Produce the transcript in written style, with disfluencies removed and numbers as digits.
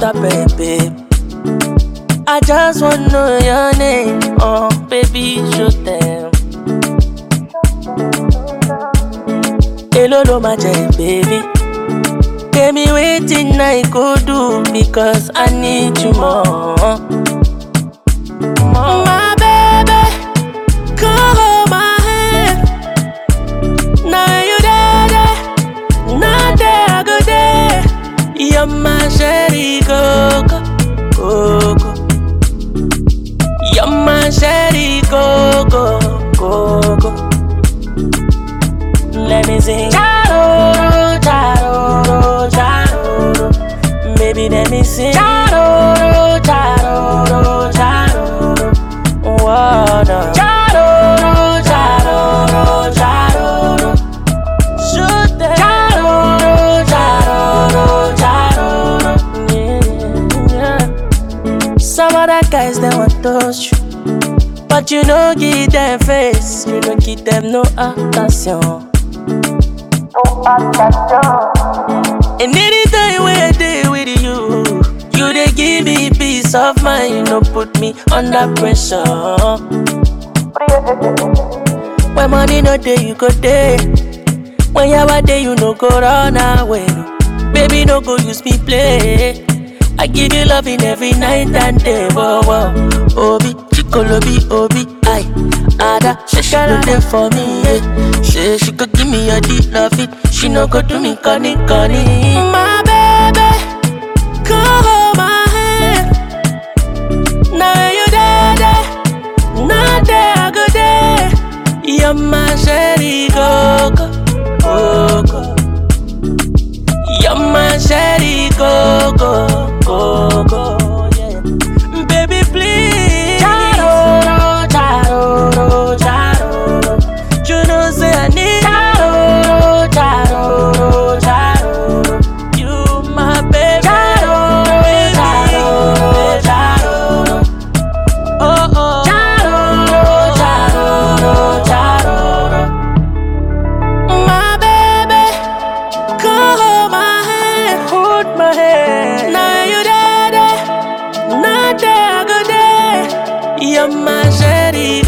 baby. I just wanna know your name, oh baby, show them. Hello, my baby. Tell me waiting I could do because I need you more. My baby, come hold my hand. Now you there, not there, I go there. You're my sherry coco, coco. You're my sherry coco, coco. Let me sing. Charo, charo, charo. Baby, let me sing. Charo, charo, charo. Water. Charo, charo, charo. Shoot them. Charo, charo, charo. Yeah. Some other guys they want to touch you, but you no give them face. You no give them no attention. And anytime when I day with you, you they give me peace of mind. You no put me under pressure. When money no day, you go day. When you are there, you no go run away. Baby, no go use me play. I give you loving every night and day. Whoa, whoa. Obi, Chikolobi, Obi, I. Ada, she go there for me, yeah. She could give me a deep love it. She no go do me conny, conny. My baby, come hold my hand. Now you there, not there, I go there. You're my sherry coco, coco. You're my sherry coco, coco, yeah. Baby, please. Charo, charo, charo. You know say I need charo, charo, charo. You my baby. Charo, charo, charo. Oh, oh. Charo, charo, charo. My baby, come hold my hand, hold my hand. Now you there, not there, I go there. You're my sherry